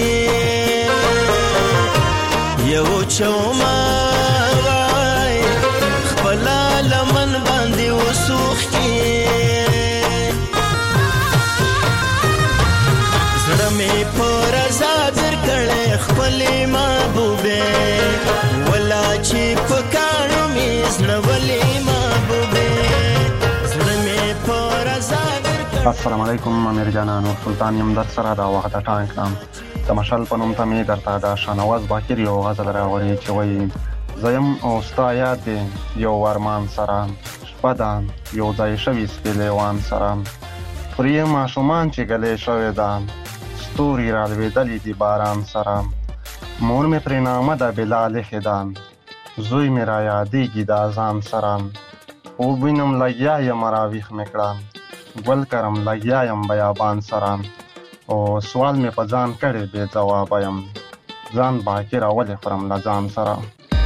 یو چوما وای خپل لمن باندې وسوخ کې زړه مې پر زادر کړې خپل محبوبې ولا چې پکانو مې زړه ولې محبوبې زړه مې پر زادر کړې. السلام علیکم امیر جانانو سلطان یم در سره دا وخت ټانک نام د مشال په نوم ته مې درته دا شانواز باکر یو غزل راوړی چې وایي زیم او ستا یاد دی یو ورمان سره شپه ده یو ځای شوي سپېلېوان سره پر یې ماشومان چې ګلې شوې ده ستوري رالوېدلي دي باران سره مور مې پرې نامه ده بلال ایښې ده زوی مې را یادېږي د اذان سره خوب وینم لګیا یم راویښ مې کړه ګل کرم لګیا یم بیابان سره او سوال مې په ځان کړی بې ځوابه یم ځان باکره ولې خورم له ځان سره.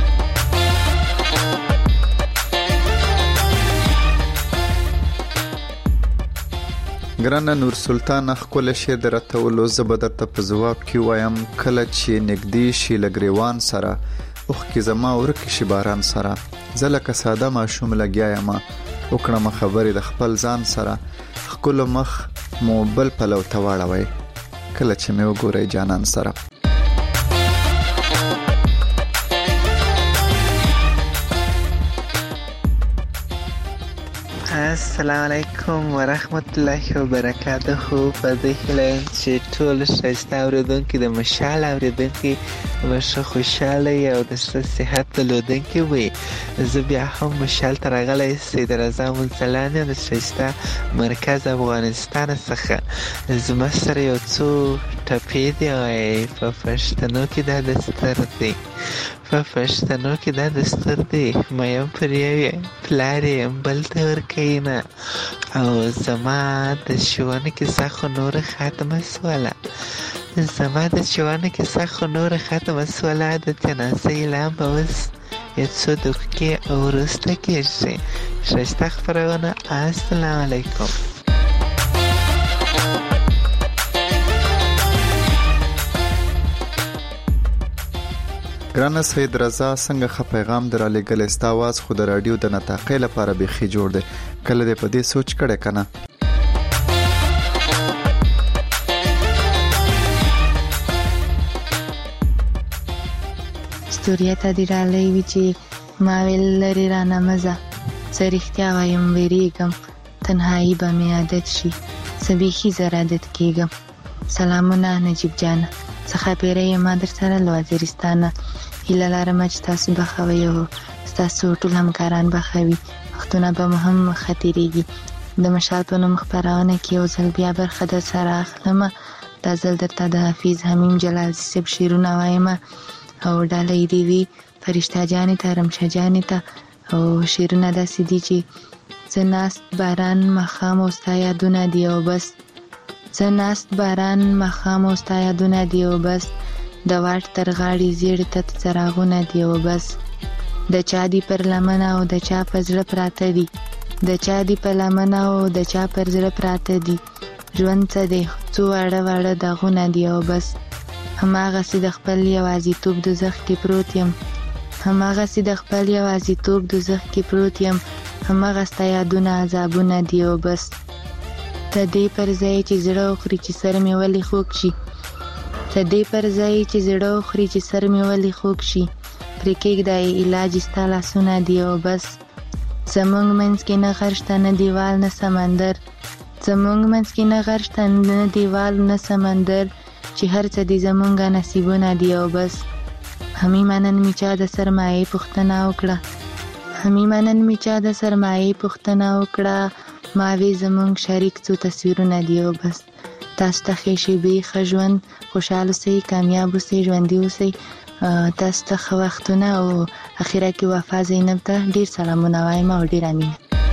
ګرانه نور سلطان خپل شه درته زه به درته په ځواب کې وایم کله چې نږدې شي له ګریوان سره اوښکې زما ورکې شي باران سره زه لکه ساده ماشوم لګیا یم وکړم خبرې د خپل ځان سره ښکلو مخ مو بل پلو ته واړوئ کله چې مې وګورئ جانان سره. السلام علیکم ورحمت الله وبرکاته. خو په دې هیله چې ټول ښایسته اورېدونکي د مشال اورېدونکي به ښه خوشحاله او د ښه صحت درلودونکي وي. زه بیا هم مشال ته راغلی سید رضا ملتلان یم د ښایسته مرکز افغانستان څخه. زما سره یو څو ټپې دي وایي په پښتنو کې دا دستور دی په پښتنو کې دا دستور دی میم پر یوې پلار یم بل ته ورکوي نه او زما د ښوونه کیسه خو نوره ختمه سوله زما د ښوونه کیسه خو نوره ختمه سوله د تناسه اعلان به اوس یو څو دقیقې وروسته کېږي. ښایسته خپرونه. السلام علیکم. ګرانه سید رضا څنګه ښه پیغام در لېږلی ستا اواز خو د راډیو د نطاقۍ لپاره بیخي جوړ دی کله دې په دې سوچ کړی که نه؟ ستوریا ته دې رالی وي چې ما ویل لرې رانه مه ځه زه رښتیا وایم ویرېږم تنهایي به مې عادت شي زه بیخي زر عادت کېږم. سلامونه نجیب جانه څه ښاپېره یم در سره له وزیرستانه هیله لرم چې تاسو به ښه وئ او ستاسو ټول همکاران به ښه وي وختونه به مو هم ښه تېرېږي. د مشال په نوم خپرونه کې یو ځل بیا برخه در سره اخلمه دا ځل درته د حافظ حمیم جلالزي صاحب شعرونه وایمه او ډاله یې دې وي فرشته جانې ته رمشه جانې ته او شعرونه داسې دي چې زه ناست باران ماښام او ستا یادونه دي او بس زه ناست باران ماښام او ستا یادونه دي او بس د واټ تر غاړې زیړ تت څراغونه دي او بس د چا دي پر لمنه او د چا په زړه پراته دي د چا دي په لمنه او د چا پر زړه پراته دي ژوند څه دی څو واړه واړه داغونه دي او بس هماغسې د خپل یوازیتوب دوزخ کې پروت یم هماغسې د خپل یوازیتوب دوزخ کې پروت یم همغه ستا یادونه عذابونه دي او بس. ته دې پر ځای چې زړه وخوري چې سر مې ولې خوږ شي، ته دې پر ځای چې زړه وخوري چې سر مې ولې خوږ شي، پرې کېږده علاج ستا لاسونه دي او بس. زمونږ منځ کې نه غر شته نه دیوال نه سمندر، زمونږ منځ کې نه غر شته نه دیوال نه سمندر، چې هر څه دې زمونږ نصیبونه دي او بس. حمیمه نن مې چا د سرمایې پوښتنه وکړه، حمیمه نن مې چا د سرمایې پوښتنه وکړه، ما وې زمونږ شریک څو تصویرونه دي او بس. تاسو ته ښې شېبې، ښه ژوند، خوشحال اوسئ، کامیاب اوسئ، ژوندي اوسئ. تاسو ته ښه وختونه او اخره کې وفا زینب ته ډېر سلامونه وایم او ډېره مینه.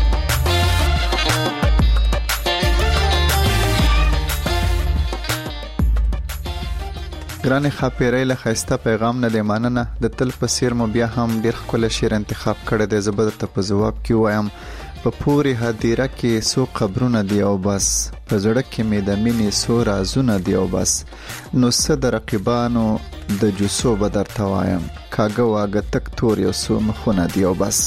ګرانې ښاپیرۍ له ښایسته پیغام نه دی مننه. د تل په څیر مو بیا هم ډېر ښکلی شعر انتخاب کړی دی. زه به درته په ځواب کې ووایم په پورې هدیره کې څو قبرونه دي او بس، په زړه کې مې د مینې څو رازونه دي او بس. نو څه د رقیبانو د جوسو به درته وایم، کاږه واږه تک تور یو څو مخونه دي او بس.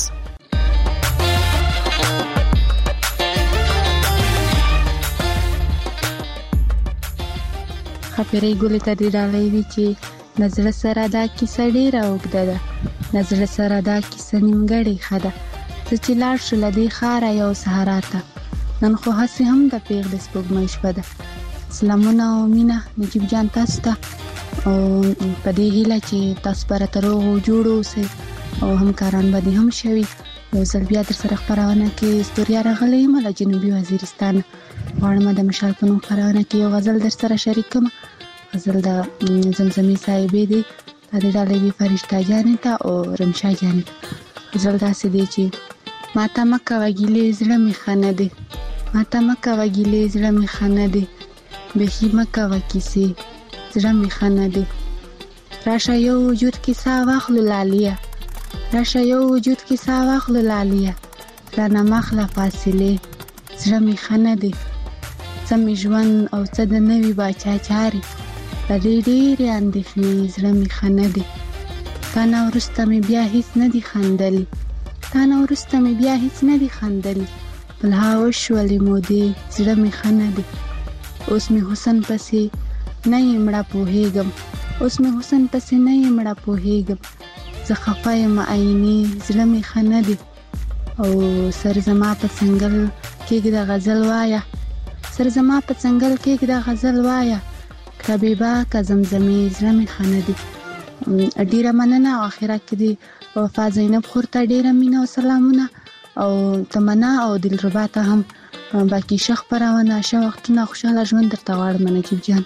ښاپیرۍ ګلې ته دې ډالۍ وي چې د زړه سره دا کیسه ډېره اوږده ده، د زړه سره دا کیسه نیمګړې ښه ده. زه چې لاړ شو له دې ښاره یو صحرا ته، نن خو هسې هم د پېغ د سپوږمۍ شپه ده. سلامونه او مینه نجیب جان تاسو ته، او په دې هیله چې تاسو به راته روغ او جوړ اوسئ او همکاران به دې هم شوي. یو ځل بیا در سره خپرونه کې ستوریا راغلی یم له جنوبي وزیرستان. غواړم د مشال په نوم خپرونه کې یو غزل در سره شریک کړم. غزل د زمزمې صاحبې دی، دا د ډالۍ وي فرشته جانې ته او رمشا جانې ته. غزل داسې دی چې ما ته مه کوه ګیلې زړه مې ښه نه دی، ما ته مه کوه ګیلې زړه مې ښه نه دی، بیخي مه کوه کیسې زړه مې ښه نه دی. راشه یو وجود کې ساه واخلو لالیه، راشه یو وجود کې ساه واخلو لالیه، رانه مخله فاصلې زړه مې ښه نه دی. څه مې ژوند او څه د نوي باچا چارې، د دې ډېرې اندېښنې زړه مې ښه نه دی. تا نه وروسته مې بیا هیڅ نه دي خندلي، تا نه وروسته مې بیا هیڅ نه دي خندلي، بلها وشولې مودې زړه مې ښه نه دی. اوس مې حسن پسې نه یې مړه پوهېږم، اوس مې حسن پسې نه یې مړه پوهېږم، زه خفه یم عینې زړه مې ښه نه دی. او سر زما په څنګل کېږده غزل وایه، سر زما په څنګل کېږده غزل وایه، کبیبه که زمزمې زړه مې ښه نه دی. ډېره مننه او اخره کې دې وفا زینب خور ته ډېره مینه او سلامونه، او تمنا او دلربا ته هم باقي ښه خپرونه، ښه وختونه، خوشحاله ژوند درته غواړم نجیب جان.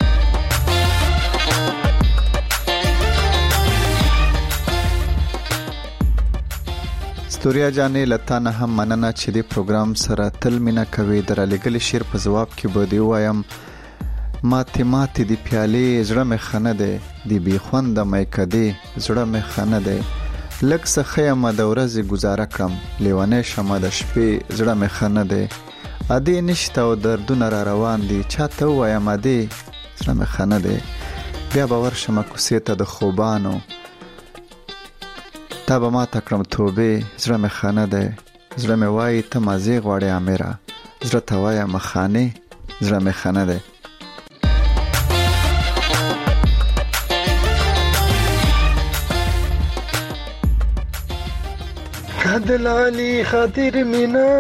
ستوریا جانې لتا نه هم مننه چې دې پروګرام سره تل مینه کوي. در لګل شعر په جواب کې به دی وایم ماته ماته دی پیالې زړه مې خنه ده، دی بی خوند مې کدي زړه مې خنه ده، لک څه خیمه د ورځې گزاره کړم، لیوانې شمه د شپې زړه مې خنه ده، ادي نشته او دردونه را روان دي، چاته وایم ادي زړه مې خنه ده. بیا به ورشم کوڅې ته د خوبانو، تا به ما تکړم توبې زړه مې خانه ده، زړه مې وایي ته مازې غواړې امیره، زړه ته وایه مخانې زړه مې خانه ده. دلالی خاطر مینا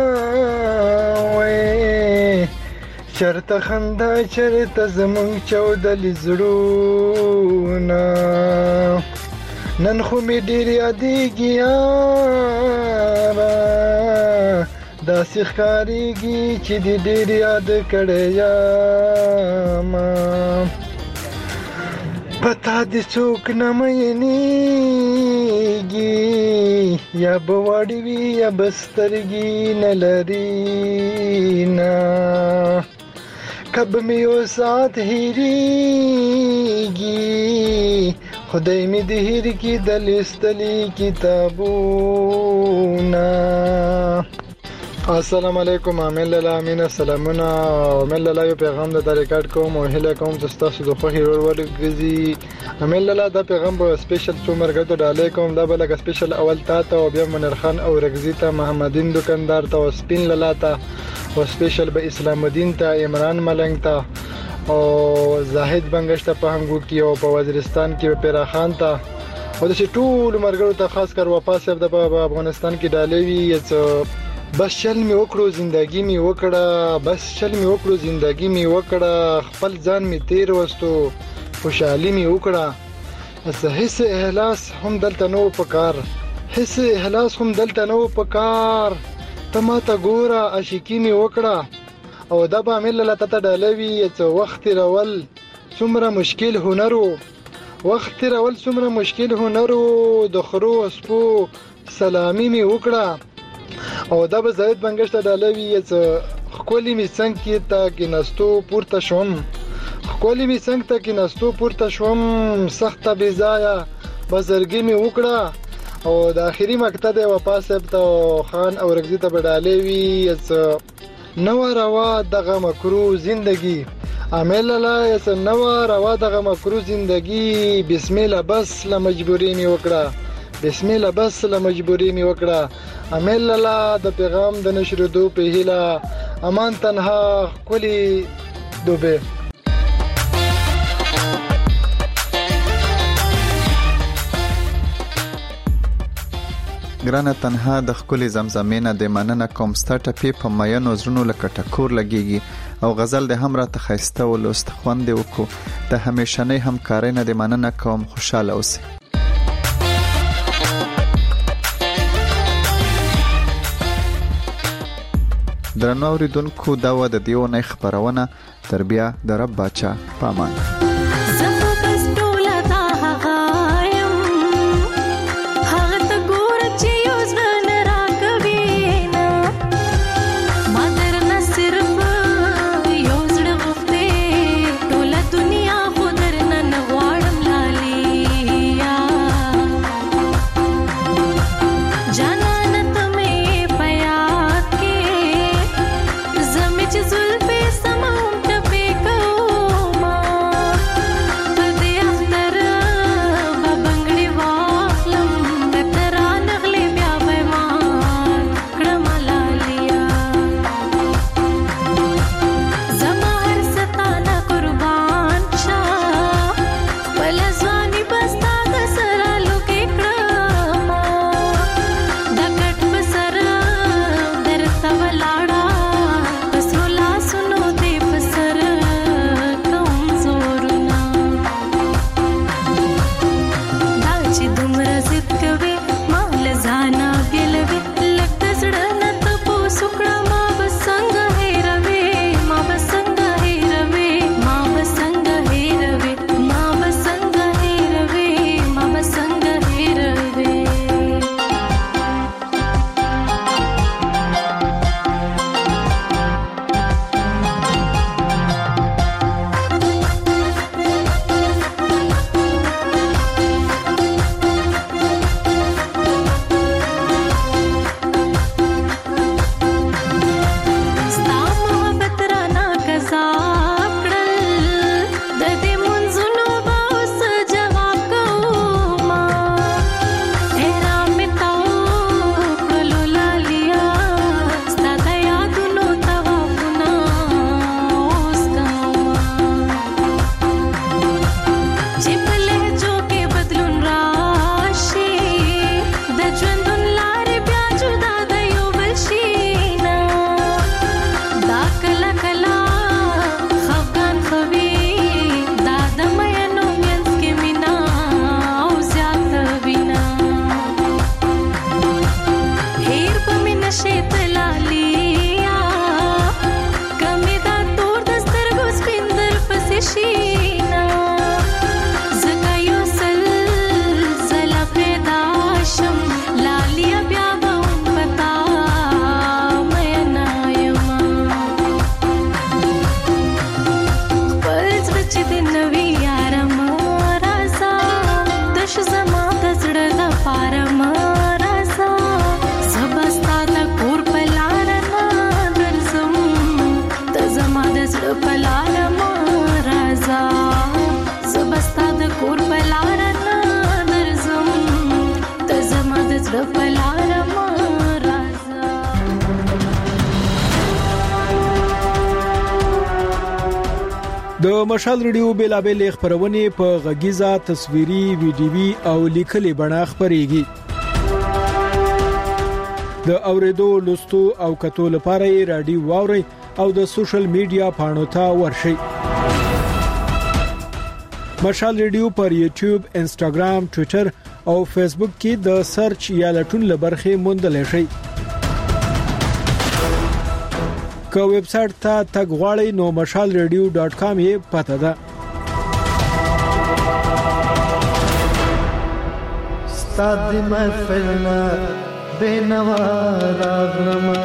وې چرته خندا چرته زمونږ چودلی زړونه، نن خو می ډیر یادېږي یاره، داسې ښکارېږي چې دې ډیر یاد کړی یمه، پتا دې څوک نه مینېږي، یا به وړې وي یا به سترګې نه لري نه، کب مې یو ساعت هېرېږي، خدای می د هیر کی د لستلی کتابونه، السلام علیکم امین لاله امینه سلامونه امین لاله یو پیغام د ریکارډ کوم او هله کوم چې تاسو د خوخي ور ورګزي امین لاله دا پیغام په سپیشل څومره ته ډالې کوم دا بل کې سپیشل اول تا ته او بیا منیر خان او رګزی ته محمدین دکاندار ته او سپین لاله ته او سپیشل به اسلام الدین ته عمران ملنګ ته او زاهد بنگشت په هنګو کې او په وزیرستان کې پیرا خان ته او د ټول مرګرو ته خاص کر واپس د افغانستان کې ډالې وی بس چل می وکړو زندگی می وکړه بس چل می وکړو زندگی می وکړه خپل ځان می تیر وستو خوشحالي می وکړه اس هیڅ احساس هم دلته نو پکار هیڅ احساس هم دلته نو پکار ته ما ته ګوره عاشقی می وکړه او دا به مل لاته ته ډالوي چې وخت رول څومره مشکل هنرو وخت رول څومره مشکل هنرو د خرو اسپو سلامي می وکړه او دا به زید بنگشت ډالوي چې خولي می څنګه کې تا کې نستو پورته شوم خولي می څنګه تا کې نستو پورته شوم سخت بزایا بزرګي می وکړه او د اخیری مقطع د واپس ته خان او رګزی ته ډالوي چې نو روا دغه مکرو زندگی عمل الله چې نو روا دغه مکرو زندگی بسم الله بس لا مجبوری می وکړه بسم الله بس له مجبوری می وکړه امل الله د پیغام د نشر دو په هیله امان تنها کلی دوبه ګرانه تنها د خپل زمزمینه د مننه کوم ستارټ اپ په ماینو زرونو لکه ټکور لګيږي او غزل د همرا ته خيسته ولست خوند وکړو د همیشنۍ همکارۍ نه د مننه کوم خوشاله اوسئ. درنو اوریدونکو دا و د دیو نه خبرونه تربیه د رب بچا پامان زمچ زلفې سمون ټپې کوما د مشال ریډیو بیلابل خبرونه په غږیزه تصویري ویډیوي او لیکلي بڼه خبريږي د اوریدو لوستو او کتو لپاره رادیو واوري او د سوشل میډیا پاڼو ته ورشي مشال ریډیو پر یوټیوب انسټاګرام ټوئیټر او فیسبوک کې د سرچ یا لټون لبرخه موندل شي که ویب سټ ته تګ غواړئ نو مشال ریډیو ډاټ کام یې پته ده ستاد محفلنا بینوا راغلما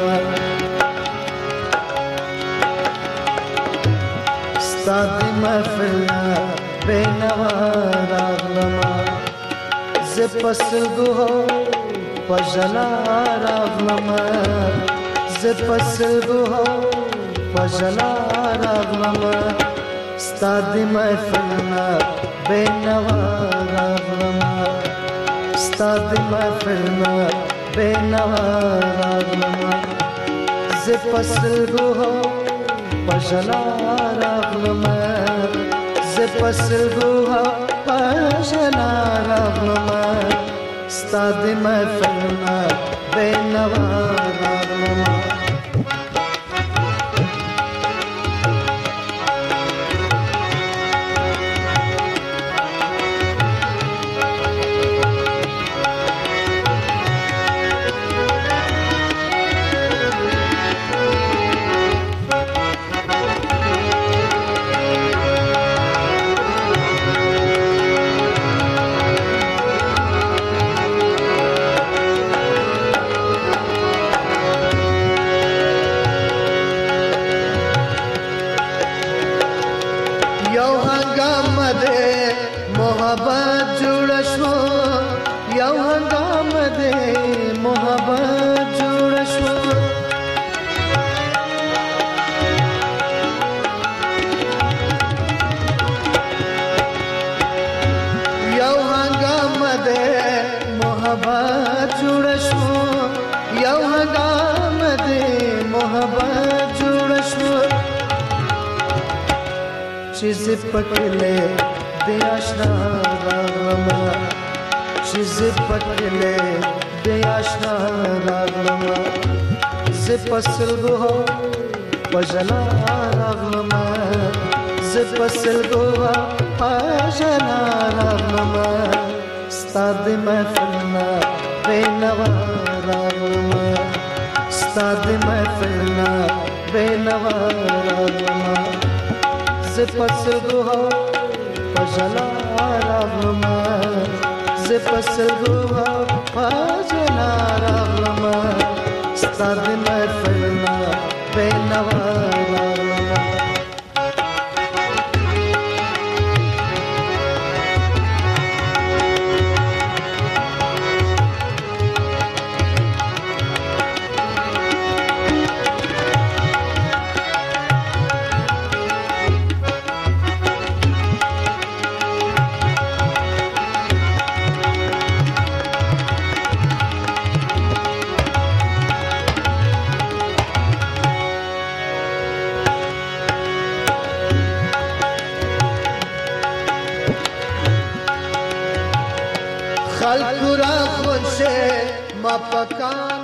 ستاد محفلنا بینوا راغلما زپسلګو پجلا راغلما زپسلګو پجلا راغلما ستاد محفلنا بینوا راغلما ستاد محفلنا بینوا راغلما زپسلګو پجلا راغلما زپسلګو پجلا راغلما ستاد محفلنا بینوا راغلما پکلے دے آشنا راغلما چیز پکلے دے آشنا راغلما زپسلگو پجلا راغلما زپسلگو پجلا راغلما ستاد محفلنا بینوا راغلما ستاد محفلنا بینوا راغلما زپسلګو پجلا راغلما زپسلګو پجلا راغلما ستاد محفلنا بینوا راغلما خلق را خوشه ما پکا